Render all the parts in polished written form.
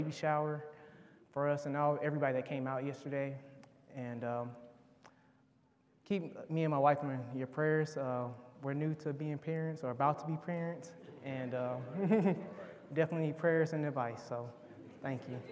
baby shower for us and everybody that came out yesterday. And keep me and my wife in your prayers. We're new to being parents or about to be parents, and definitely need prayers and advice, so thank you.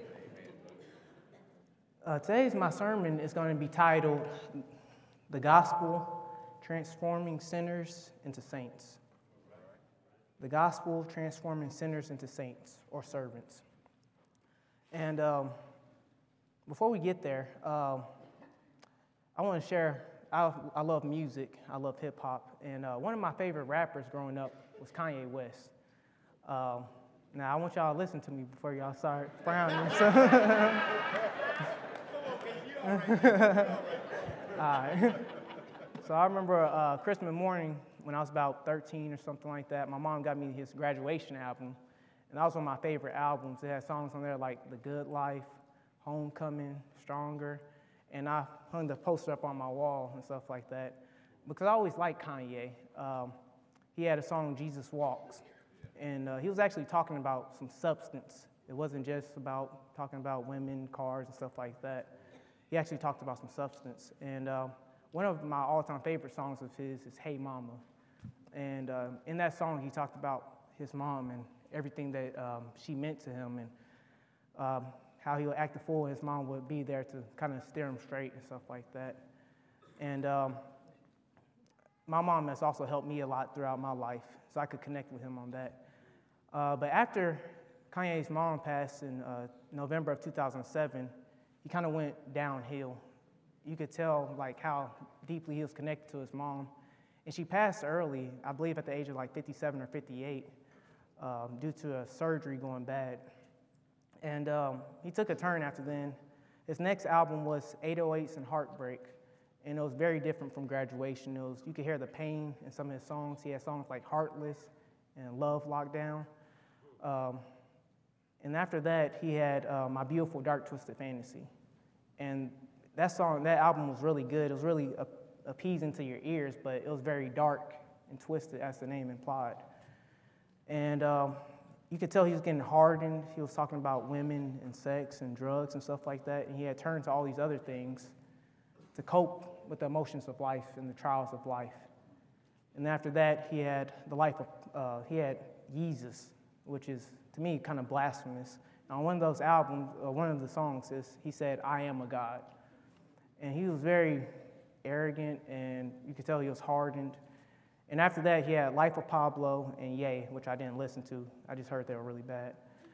Today's my sermon is going to be titled, The Gospel Transforming Sinners into Saints. The Gospel Transforming Sinners into Saints or Servants. And before we get there, I want to share, I love music, I love hip hop, and one of my favorite rappers growing up was Kanye West. Now I want y'all to listen to me before y'all start frowning. All right. So I remember Christmas morning when I was about 13 or something like that, my mom got me his graduation album, and that was one of my favorite albums. It had songs on there like The Good Life, Homecoming, Stronger, and I hung the poster up on my wall and stuff like that because I always liked Kanye. He had a song, Jesus Walks, and he was actually talking about some substance. It wasn't just about talking about women, cars, and stuff like that. He actually talked about some substance. And one of my all-time favorite songs of his is Hey Mama. And in that song, he talked about his mom and everything that she meant to him, and how he would act a fool, and his mom would be there to kind of steer him straight and stuff like that. And my mom has also helped me a lot throughout my life, so I could connect with him on that. But after Kanye's mom passed in November of 2007, he kind of went downhill. You could tell like how deeply he was connected to his mom. And she passed early, I believe at the age of like 57 or 58, due to a surgery going bad. And he took a turn after then. His next album was 808s and Heartbreak, and it was very different from Graduation. You could hear the pain in some of his songs. He had songs like Heartless and Love Lockdown. And after that, he had My Beautiful Dark Twisted Fantasy. And that album was really good. It was really appeasing to your ears, but it was very dark and twisted, as the name implied. And you could tell he was getting hardened. He was talking about women and sex and drugs and stuff like that, and he had turned to all these other things to cope with the emotions of life and the trials of life. And after that, he had he had Yeezus, which is, to me, kind of blasphemous. And on one of those albums, one of the songs he said, I am a God. And he was very arrogant, and you could tell he was hardened. And after that, he had Life of Pablo and Ye, which I didn't listen to. I just heard they were really bad.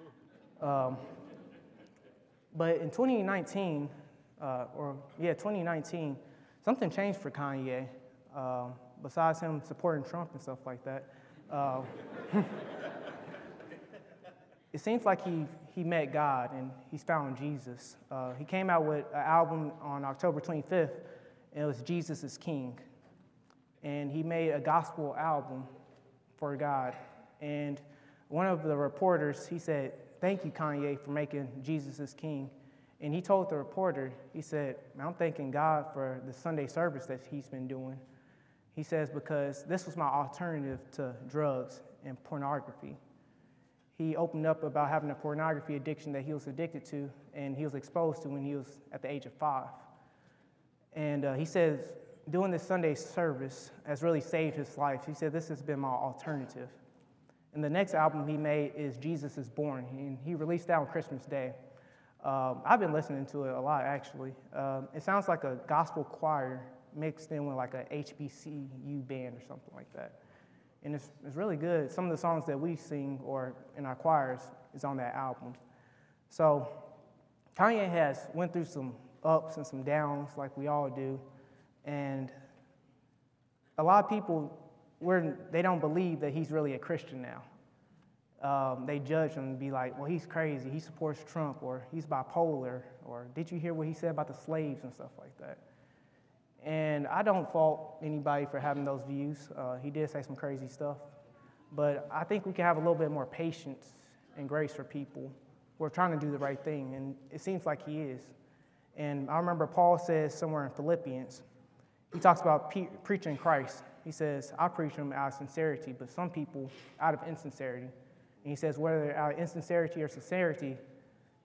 But in 2019, something changed for Kanye, besides him supporting Trump and stuff like that. It seems like he met God and he's found Jesus. He came out with an album on October 25th, and it was Jesus is King. And he made a gospel album for God. And one of the reporters, he said, thank you, Kanye, for making Jesus is King. And he told the reporter, he said, I'm thanking God for the Sunday service that he's been doing. He says, because this was my alternative to drugs and pornography. He opened up about having a pornography addiction that he was addicted to and he was exposed to when he was at the age of 5. And he says, doing this Sunday service has really saved his life. He said, this has been my alternative. And the next album he made is Jesus is Born, and he released that on Christmas Day. I've been listening to it a lot, actually. It sounds like a gospel choir mixed in with like a HBCU band or something like that. And it's really good. Some of the songs that we sing or in our choirs is on that album. So Kanye has went through some ups and some downs like we all do. And a lot of people, they don't believe that he's really a Christian now. They judge him and be like, well, he's crazy. He supports Trump, or he's bipolar, or did you hear what he said about the slaves and stuff like that? And I don't fault anybody for having those views. He did say some crazy stuff. But I think we can have a little bit more patience and grace for people who are trying to do the right thing, and it seems like he is. And I remember Paul says somewhere in Philippians, he talks about preaching Christ. He says, I preach him out of sincerity, but some people out of insincerity. And he says, whether out of insincerity or sincerity,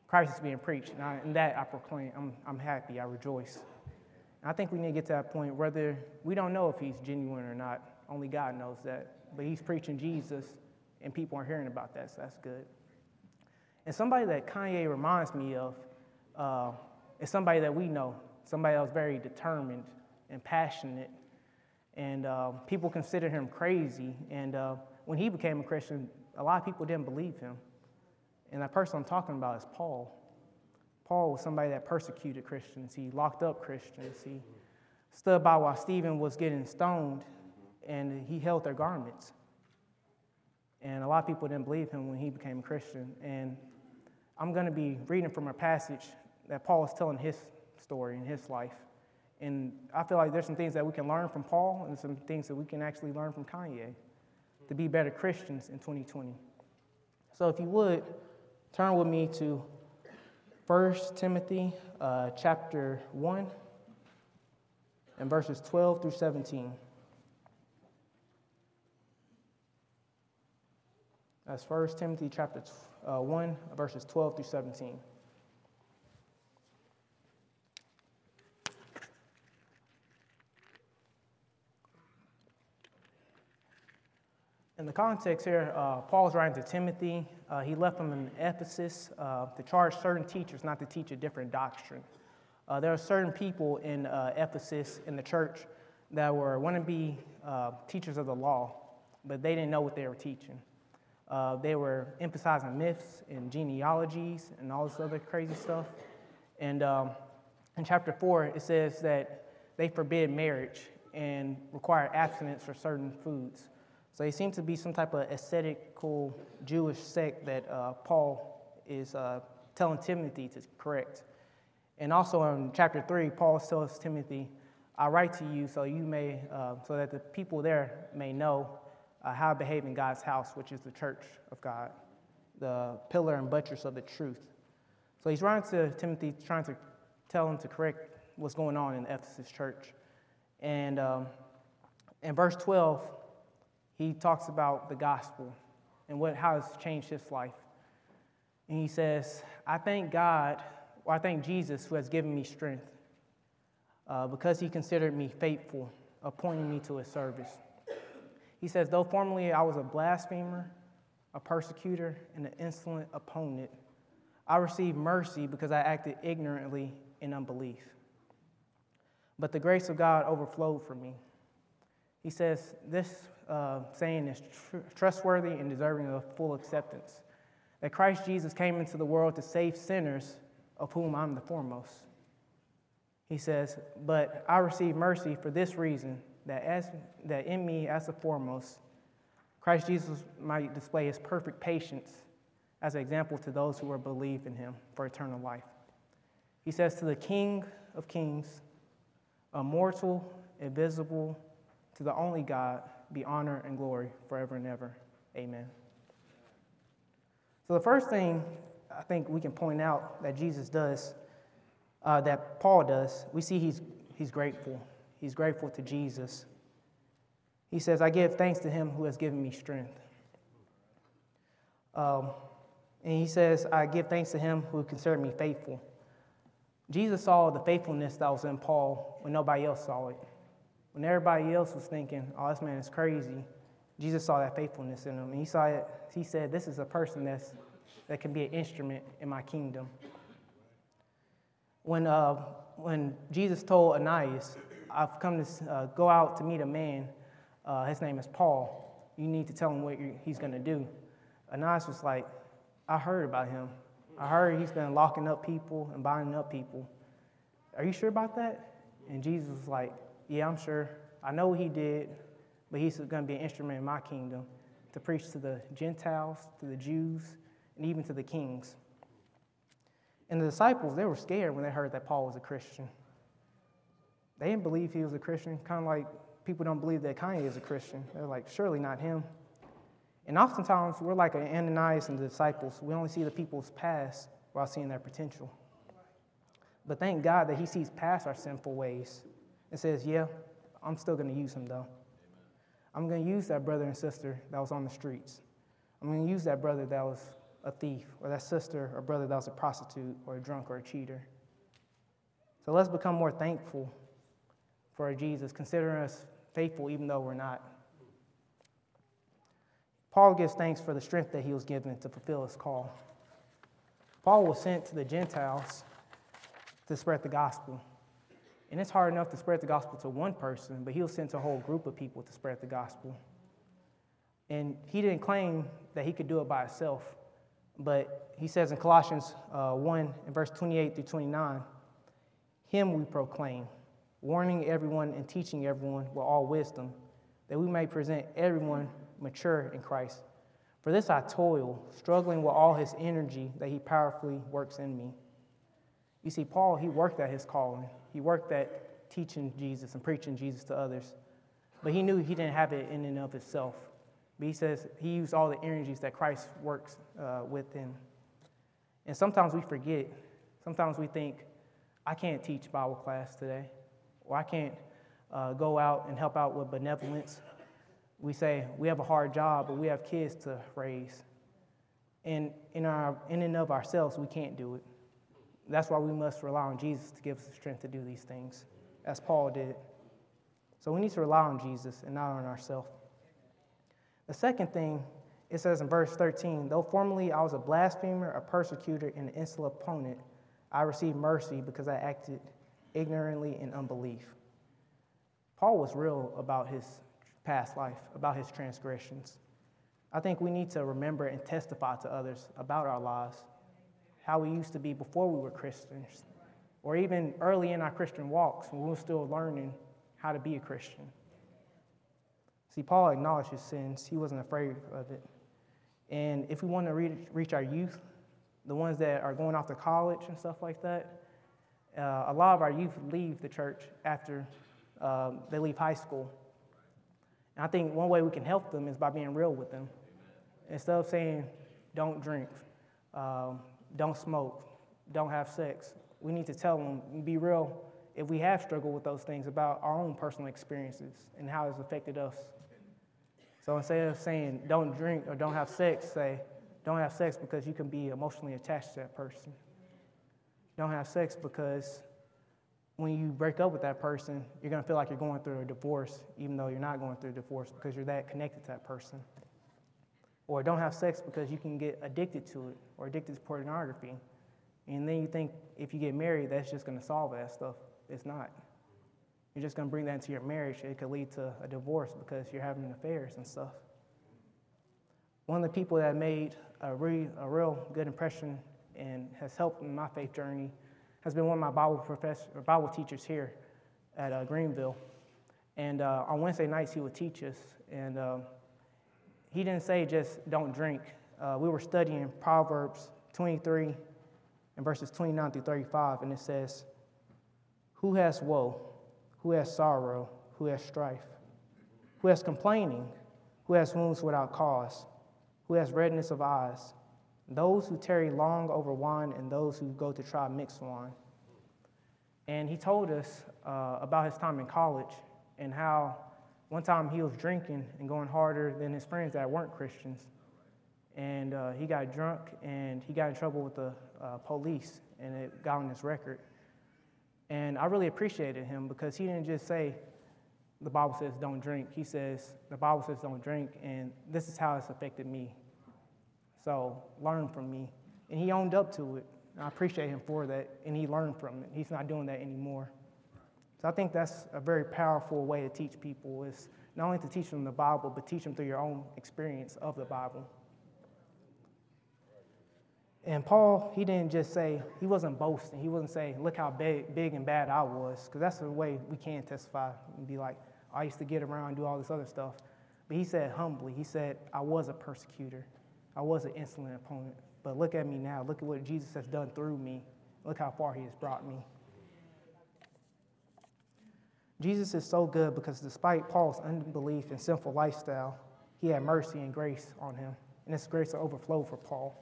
Christ is being preached. And that I proclaim. I'm happy. I rejoice. And I think we need to get to that point whether we don't know if he's genuine or not. Only God knows that. But he's preaching Jesus, and people are hearing about that, so that's good. And somebody that Kanye reminds me of is somebody that we know, somebody that was very determined and passionate. And people considered him crazy. And when he became a Christian, a lot of people didn't believe him. And that person I'm talking about is Paul. Paul was somebody that persecuted Christians. He locked up Christians. He stood by while Stephen was getting stoned, and he held their garments. And a lot of people didn't believe him when he became a Christian. And I'm going to be reading from a passage that Paul is telling his story in his life. And I feel like there's some things that we can learn from Paul and some things that we can actually learn from Kanye to be better Christians in 2020. So if you would, turn with me to 1 Timothy chapter 1 and verses 12 through 17. That's 1 Timothy chapter 1, verses 12 through 17. In the context here, Paul's writing to Timothy. He left him in Ephesus to charge certain teachers not to teach a different doctrine. There are certain people in Ephesus in the church that were wannabe teachers of the law, but they didn't know what they were teaching. They were emphasizing myths and genealogies and all this other crazy stuff. And in chapter 4, it says that they forbid marriage and require abstinence for certain foods. So they seem to be some type of ascetical Jewish sect that Paul is telling Timothy to correct. And also in chapter 3, Paul tells Timothy, I write to you so you may, so that the people there may know how to behave in God's house, which is the church of God, the pillar and buttress of the truth. So he's writing to Timothy, trying to tell him to correct what's going on in the Ephesus church. And in verse 12, he talks about the gospel and how it's changed his life. And he says, I thank Jesus who has given me strength because he considered me faithful, appointing me to his service. He says, though formerly I was a blasphemer, a persecutor, and an insolent opponent, I received mercy because I acted ignorantly in unbelief. But the grace of God overflowed for me. He says, this saying is trustworthy and deserving of full acceptance, that Christ Jesus came into the world to save sinners, of whom I'm the foremost. He says, but I received mercy for this reason, that in me as the foremost, Christ Jesus might display his perfect patience as an example to those who will believe in him for eternal life. He says, to the King of kings, immortal, invisible, to the only God, be honor and glory forever and ever. Amen. So the first thing I think we can point out that Jesus does, that Paul does, we see he's grateful. He's grateful to Jesus. He says, I give thanks to him who has given me strength. And he says, I give thanks to him who considered me faithful. Jesus saw the faithfulness that was in Paul when nobody else saw it. When everybody else was thinking, oh, this man is crazy, Jesus saw that faithfulness in him. And he saw it. He said, this is a person that can be an instrument in my kingdom. When Jesus told Ananias, I've come to go out to meet a man, his name is Paul. You need to tell him what he's going to do. Ananias was like, I heard about him. I heard he's been locking up people and binding up people. Are you sure about that? And Jesus was like, yeah, I'm sure. I know what he did, but he's going to be an instrument in my kingdom to preach to the Gentiles, to the Jews, and even to the kings. And the disciples, they were scared when they heard that Paul was a Christian. They didn't believe he was a Christian, kind of like people don't believe that Kanye is a Christian. They're like, surely not him. And oftentimes, we're like Ananias and the disciples. We only see the people's past while seeing their potential. But thank God that he sees past our sinful ways and says, yeah, I'm still going to use him, though. I'm going to use that brother and sister that was on the streets. I'm going to use that brother that was a thief, or that sister or brother that was a prostitute or a drunk or a cheater. So let's become more thankful for Jesus, considering us faithful even though we're not. Paul gives thanks for the strength that he was given to fulfill his call. Paul was sent to the Gentiles to spread the gospel. And it's hard enough to spread the gospel to one person, but he was sent to a whole group of people to spread the gospel. And he didn't claim that he could do it by himself, but he says in Colossians 1, in verse 28 through 29, him we proclaim, warning everyone and teaching everyone with all wisdom, that we may present everyone mature in Christ. For this I toil, struggling with all his energy that he powerfully works in me. You see, Paul, he worked at his calling. He worked at teaching Jesus and preaching Jesus to others. But he knew he didn't have it in and of himself. But he says he used all the energies that Christ works within. And sometimes we forget. Sometimes we think, I can't teach Bible class today. Or I can't go out and help out with benevolence. We say we have a hard job, but we have kids to raise. And in and of ourselves, we can't do it. That's why we must rely on Jesus to give us the strength to do these things, as Paul did. So we need to rely on Jesus and not on ourselves. The second thing, it says in verse 13, though formerly I was a blasphemer, a persecutor, and an insolent opponent, I received mercy because I acted ignorantly in unbelief. Paul was real about his past life, about his transgressions. I think we need to remember and testify to others about our lives, how we used to be before we were Christians, or even early in our Christian walks when we were still learning how to be a Christian. See, Paul acknowledged his sins. He wasn't afraid of it. And if we want to reach our youth, the ones that are going off to college and stuff like that, a lot of our youth leave the church after they leave high school. And I think one way we can help them is by being real with them. Instead of saying, don't drink, don't smoke, don't have sex, we need to tell them and be real if we have struggled with those things about our own personal experiences and how it's affected us. So instead of saying don't drink or don't have sex, say don't have sex because you can be emotionally attached to that person. Don't have sex because when you break up with that person, you're going to feel like you're going through a divorce, even though you're not going through a divorce because you're that connected to that person. Or don't have sex because you can get addicted to it or addicted to pornography. And then you think if you get married, that's just going to solve that stuff. It's not. You're just going to bring that into your marriage. It could lead to a divorce because you're having affairs and stuff. One of the people that made a real good impression and has helped in my faith journey has been one of my Bible teachers here at Greenville. And on Wednesday nights, he would teach us. And he didn't say just don't drink. We were studying Proverbs 23 and verses 29 through 35, and it says, who has woe? Who has sorrow? Who has strife? Who has complaining? Who has wounds without cause? Who has redness of eyes? Those who tarry long over wine and those who go to try mixed wine. And he told us about his time in college and how one time he was drinking and going harder than his friends that weren't Christians. And he got drunk and he got in trouble with the police, and it got on his record. And I really appreciated him because he didn't just say, the Bible says don't drink. He says, the Bible says don't drink, and this is how it's affected me. So learn from me. And he owned up to it. I appreciate him for that, and he learned from it. He's not doing that anymore. So I think that's a very powerful way to teach people, is not only to teach them the Bible, but teach them through your own experience of the Bible. And Paul, he didn't just say, he wasn't boasting. He wasn't saying, look how big and bad I was, because that's the way we can testify and be like, I used to get around and do all this other stuff. But he said humbly, he said, I was a persecutor. I was an insolent opponent. But look at me now. Look at what Jesus has done through me. Look how far he has brought me. Jesus is so good because despite Paul's unbelief and sinful lifestyle, he had mercy and grace on him. And this grace overflowed for Paul.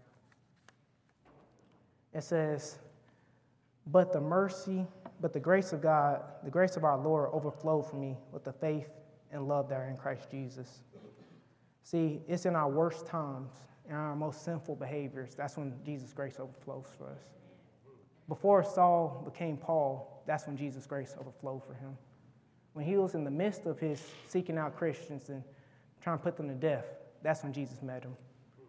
It says, but the grace of God, the grace of our Lord overflowed for me with the faith and love that are in Christ Jesus. See, it's in our worst times, in our most sinful behaviors, that's when Jesus' grace overflows for us. Before Saul became Paul, that's when Jesus' grace overflowed for him. When he was in the midst of his seeking out Christians and trying to put them to death, that's when Jesus met him.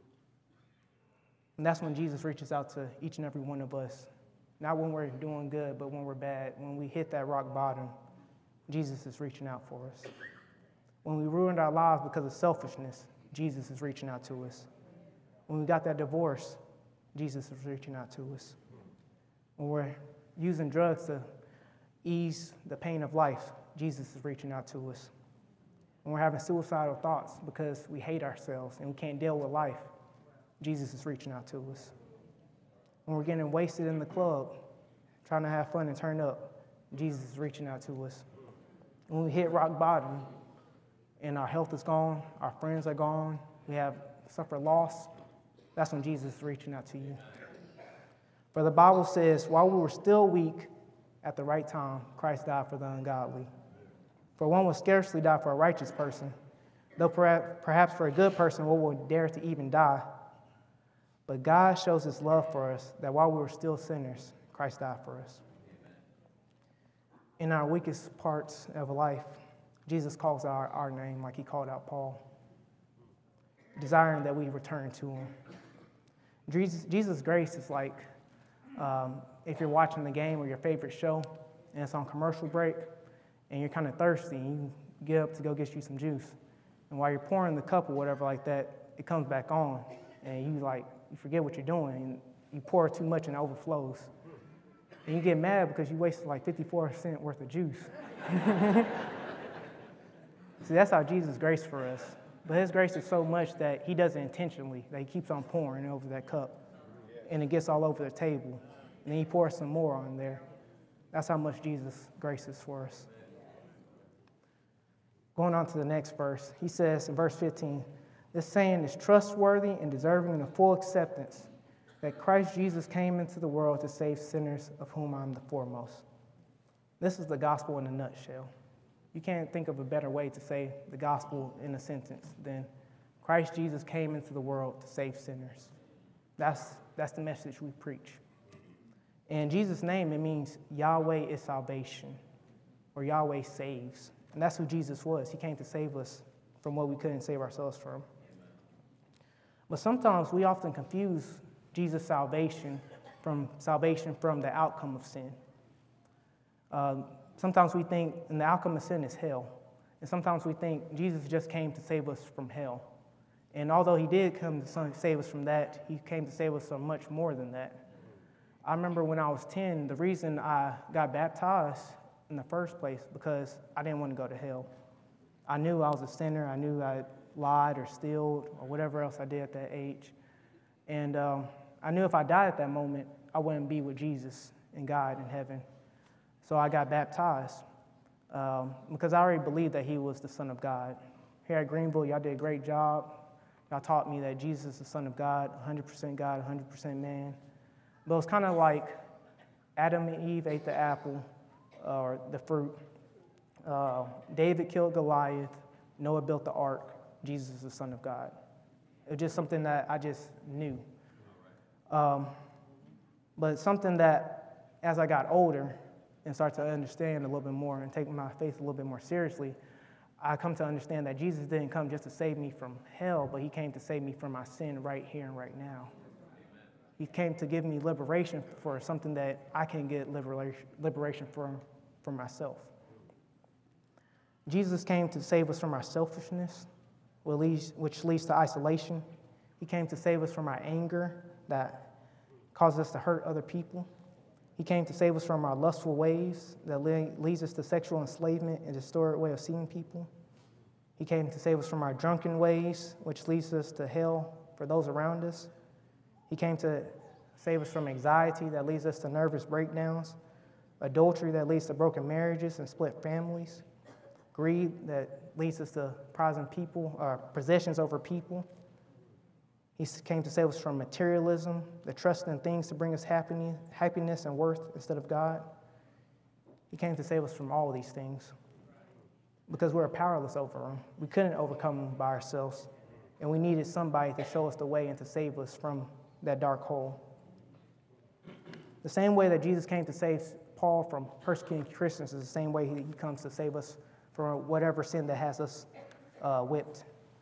And that's when Jesus reaches out to each and every one of us. Not when we're doing good, but when we're bad. When we hit that rock bottom, Jesus is reaching out for us. When we ruined our lives because of selfishness, Jesus is reaching out to us. When we got that divorce, Jesus is reaching out to us. When we're using drugs to ease the pain of life, Jesus is reaching out to us. When we're having suicidal thoughts because we hate ourselves and we can't deal with life, Jesus is reaching out to us. When we're getting wasted in the club, trying to have fun and turn up, Jesus is reaching out to us. When we hit rock bottom and our health is gone, our friends are gone, we have suffered loss, that's when Jesus is reaching out to you. For the Bible says, while we were still weak, at the right time, Christ died for the ungodly. For one would scarcely die for a righteous person, though perhaps for a good person one would dare to even die. But God shows his love for us, that while we were still sinners, Christ died for us. In our weakest parts of life, Jesus calls out our name like he called out Paul, desiring that we return to him. Jesus' grace is like if you're watching the game or your favorite show and it's on commercial break and you're kind of thirsty and you get up to go get you some juice. And while you're pouring the cup or whatever like that, it comes back on and you forget what you're doing and you pour too much and it overflows. And you get mad because you wasted like 54% worth of juice. See, that's how Jesus' grace for us. But his grace is so much that he does it intentionally, that he keeps on pouring over that cup. And it gets all over the table. And then he pours some more on there. That's how much Jesus' grace is for us. Going on to the next verse, he says in verse 15, this saying is trustworthy and deserving of full acceptance, that Christ Jesus came into the world to save sinners, of whom I am the foremost. This is the gospel in a nutshell. You can't think of a better way to say the gospel in a sentence than Christ Jesus came into the world to save sinners. That's the message we preach. In Jesus' name, it means Yahweh is salvation, or Yahweh saves. And that's who Jesus was. He came to save us from what we couldn't save ourselves from. But sometimes we often confuse Jesus' salvation from the outcome of sin. Sometimes we think, and the outcome of sin is hell. And sometimes we think Jesus just came to save us from hell. And although he did come to save us from that, he came to save us from much more than that. I remember when I was 10, the reason I got baptized in the first place because I didn't want to go to hell. I knew I was a sinner. I knew I lied or stealed or whatever else I did at that age. And I knew if I died at that moment, I wouldn't be with Jesus and God in heaven. So I got baptized because I already believed that he was the Son of God. Here at Greenville, y'all did a great job. Y'all taught me that Jesus is the Son of God, 100% God, 100% man. But it was kind of like Adam and Eve ate the apple or the fruit. David killed Goliath. Noah built the ark. Jesus is the Son of God. It was just something that I just knew. But something that as I got older and started to understand a little bit more and take my faith a little bit more seriously, I come to understand that Jesus didn't come just to save me from hell, but he came to save me from my sin right here and right now. He came to give me liberation for something that I can get liberation from myself. Jesus came to save us from our selfishness, which leads to isolation. He came to save us from our anger that causes us to hurt other people. He came to save us from our lustful ways that leads us to sexual enslavement and distorted way of seeing people. He came to save us from our drunken ways, which leads us to hell for those around us. He came to save us from anxiety that leads us to nervous breakdowns, adultery that leads to broken marriages and split families, greed that leads us to prizing possessions over people. He came to save us from materialism, the trust in things to bring us happiness and worth instead of God. He came to save us from all of these things because we were powerless over them. We couldn't overcome them by ourselves. and we needed somebody to show us the way and to save us from that dark hole. The same way that Jesus came to save Paul from persecuting Christians is the same way he comes to save us from whatever sin that has us whipped.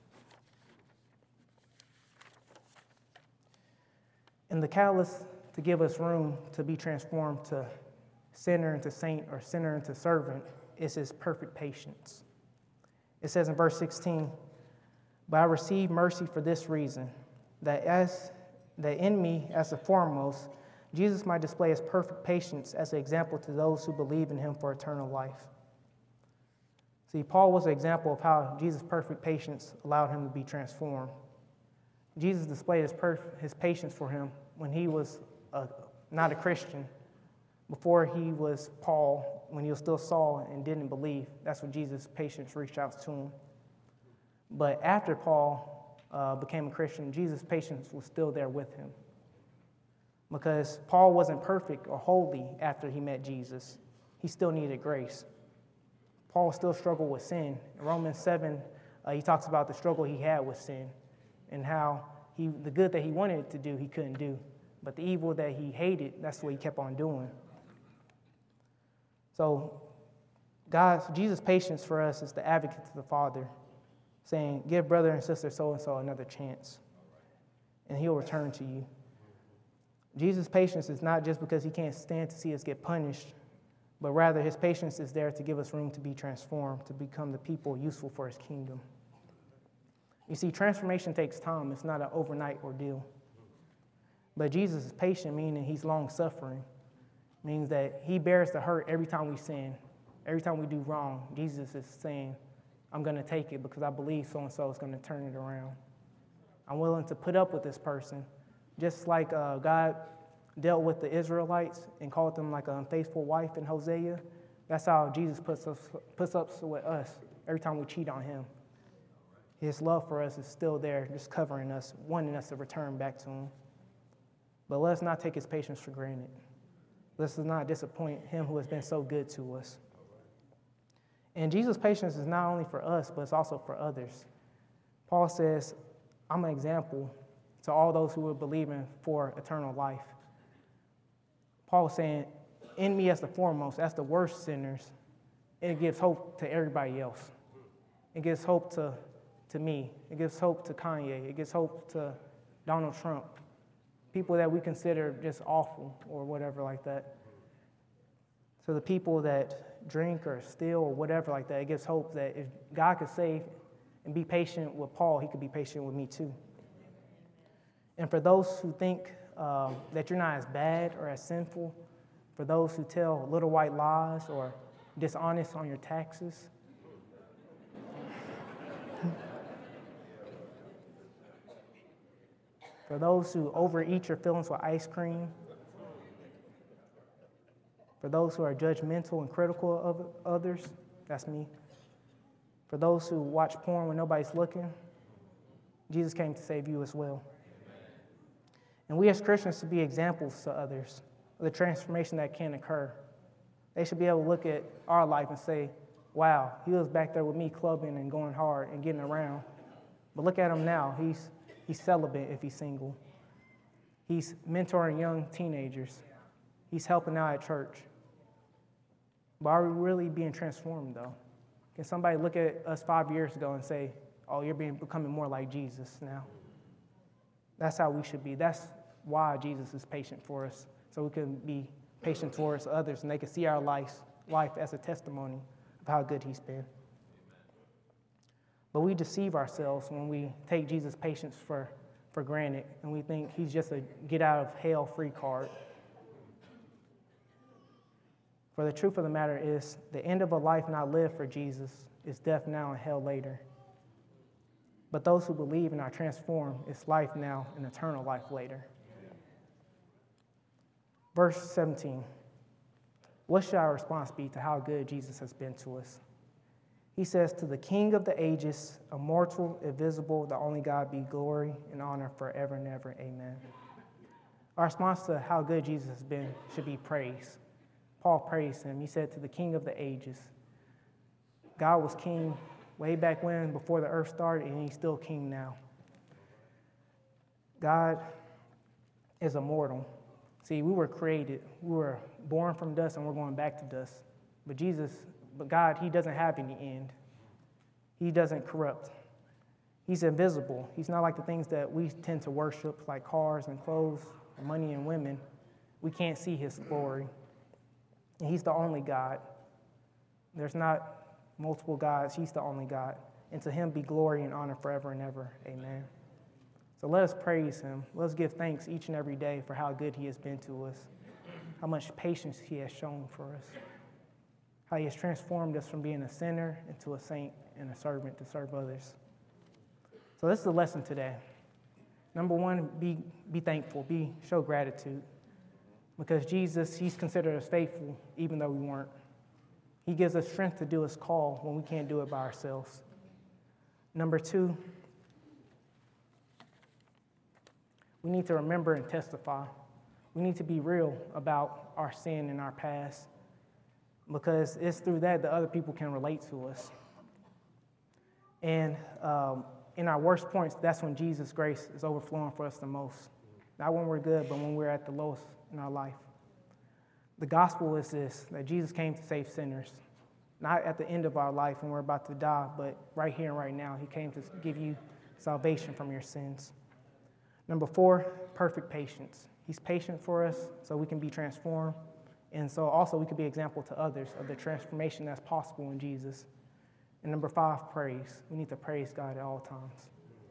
And the catalyst to give us room to be transformed to sinner into saint or sinner into servant is his perfect patience. It says in verse 16, "But I received mercy for this reason, that in me as the foremost, Jesus might display his perfect patience as an example to those who believe in him for eternal life." See, Paul was an example of how Jesus' perfect patience allowed him to be transformed. Jesus displayed his patience for him when he was not a Christian, before he was Paul, when he was still Saul and didn't believe. That's when Jesus' patience reached out to him. But after Paul became a Christian, Jesus' patience was still there with him. Because Paul wasn't perfect or holy after he met Jesus. He still needed grace. Paul still struggled with sin. In Romans 7, he talks about the struggle he had with sin and how the good that he wanted to do, he couldn't do. But the evil that he hated, that's what he kept on doing. So Jesus' patience for us is the advocate to the Father, saying, give brother and sister so-and-so another chance, and he'll return to you. Jesus' patience is not just because he can't stand to see us get punished, but rather his patience is there to give us room to be transformed, to become the people useful for his kingdom. You see, transformation takes time. It's not an overnight ordeal. But Jesus is patient, meaning he's long-suffering. Means that he bears the hurt every time we sin. Every time we do wrong, Jesus is saying, I'm going to take it because I believe so-and-so is going to turn it around. I'm willing to put up with this person. Just like God dealt with the Israelites and called them like an unfaithful wife in Hosea, that's how Jesus puts up with us every time we cheat on him. His love for us is still there, just covering us, wanting us to return back to him. But let's not take his patience for granted. Let's not disappoint him who has been so good to us. And Jesus' patience is not only for us, but it's also for others. Paul says, I'm an example to all those who are believing for eternal life. Paul was saying, in me as the foremost, as the worst sinners, it gives hope to everybody else. It gives hope to me. It gives hope to Kanye. It gives hope to Donald Trump. People that we consider just awful or whatever like that. So the people that drink or steal or whatever like that, it gives hope that if God could save and be patient with Paul, he could be patient with me too. And for those who think that you're not as bad or as sinful, for those who tell little white lies or dishonest on your taxes, for those who overeat your feelings with ice cream, for those who are judgmental and critical of others, that's me. For those who watch porn when nobody's looking, Jesus came to save you as well. And we as Christians should be examples to others of the transformation that can occur. They should be able to look at our life and say, wow, he was back there with me clubbing and going hard and getting around. But look at him now. He's celibate if he's single. He's mentoring young teenagers. He's helping out at church. But are we really being transformed, though? Can somebody look at us 5 years ago and say, oh, you're becoming more like Jesus now? That's how we should be. That's why Jesus is patient for us, so we can be patient towards others and they can see our life as a testimony of how good he's been. But we deceive ourselves when we take Jesus' patience for granted and we think he's just a get-out-of-hell-free card. For the truth of the matter is, the end of a life not lived for Jesus is death now and hell later. But those who believe and are transformed, it's life now and eternal life later. Verse 17. What should our response be to how good Jesus has been to us? He says, to the King of the ages, immortal, invisible, the only God, be glory and honor forever and ever. Amen. Our response to how good Jesus has been should be praise. Paul praised him. He said, to the King of the ages. God was king way back when, before the earth started, and he's still king now. God is immortal. See, we were created. We were born from dust and we're going back to dust. But God, he doesn't have any end. He doesn't corrupt. He's invisible. He's not like the things that we tend to worship, like cars and clothes, money and women. We can't see his glory. And he's the only God. There's not multiple gods. He's the only God. And to him be glory and honor forever and ever. Amen. So let us praise him. Let's give thanks each and every day for how good he has been to us, how much patience he has shown for us, how he has transformed us from being a sinner into a saint and a servant to serve others. So this is the lesson today. Number one, be thankful, show gratitude. Because Jesus, he's considered us faithful even though we weren't. He gives us strength to do his call when we can't do it by ourselves. Number two, we need to remember and testify. We need to be real about our sin and our past because it's through that other people can relate to us. And in our worst points, that's when Jesus' grace is overflowing for us the most. Not when we're good, but when we're at the lowest in our life. The gospel is this, that Jesus came to save sinners. Not at the end of our life when we're about to die, but right here and right now. He came to give you salvation from your sins. Number four, perfect patience. He's patient for us so we can be transformed. And so also we can be an example to others of the transformation that's possible in Jesus. And number five, praise. We need to praise God at all times.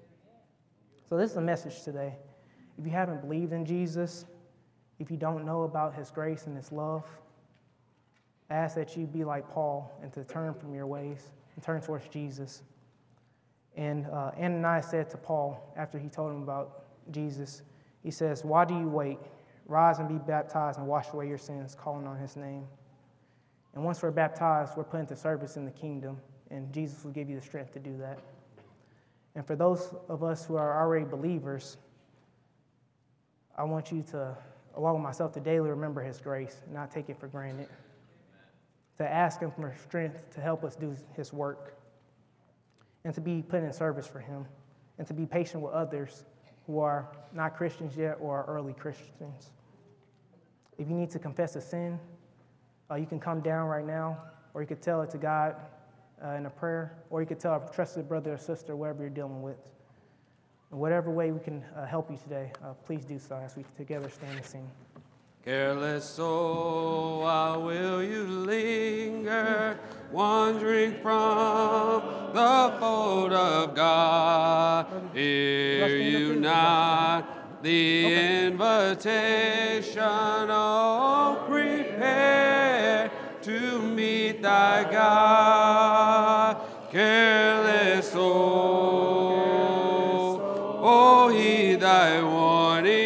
So this is the message today. If you haven't believed in Jesus, if you don't know about his grace and his love, I ask that you be like Paul and to turn from your ways and turn towards Jesus. And Ananias said to Paul, after he told him about Jesus, he says, "Why do you wait? Rise and be baptized and wash away your sins, calling on his name." And once we're baptized, we're put into service in the kingdom, and Jesus will give you the strength to do that. And for those of us who are already believers, I want you to, along with myself, to daily remember his grace and not take it for granted. To ask him for strength to help us do his work. And to be put in service for him. And to be patient with others who are not Christians yet or are early Christians. If you need to confess a sin, you can come down right now, or you could tell it to God in a prayer, or you could tell a trusted brother or sister, whatever you're dealing with. In whatever way we can help you today, please do so as we together stand and sing. Careless soul, why will you linger, wandering from the fold of God? Hear you not the invitation, oh, prepare to meet thy God. Careless soul, oh, heed thy warning.